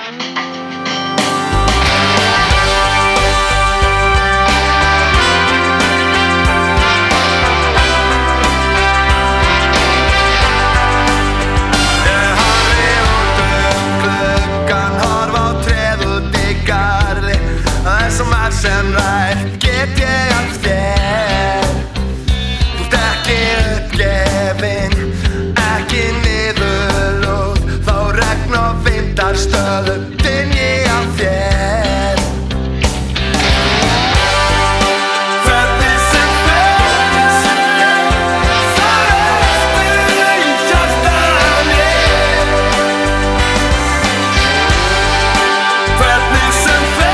Sem rætt get ég af þér. Þú ert ekki uppgefin, ekki niðurlút, þá regn og vindar stöðutin ég af þér. Hvernig sem fer, þar ertu í hjarta mér. Hvernig sem fer,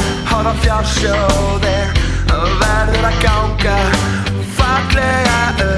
fjársjóði verður að ganga fallega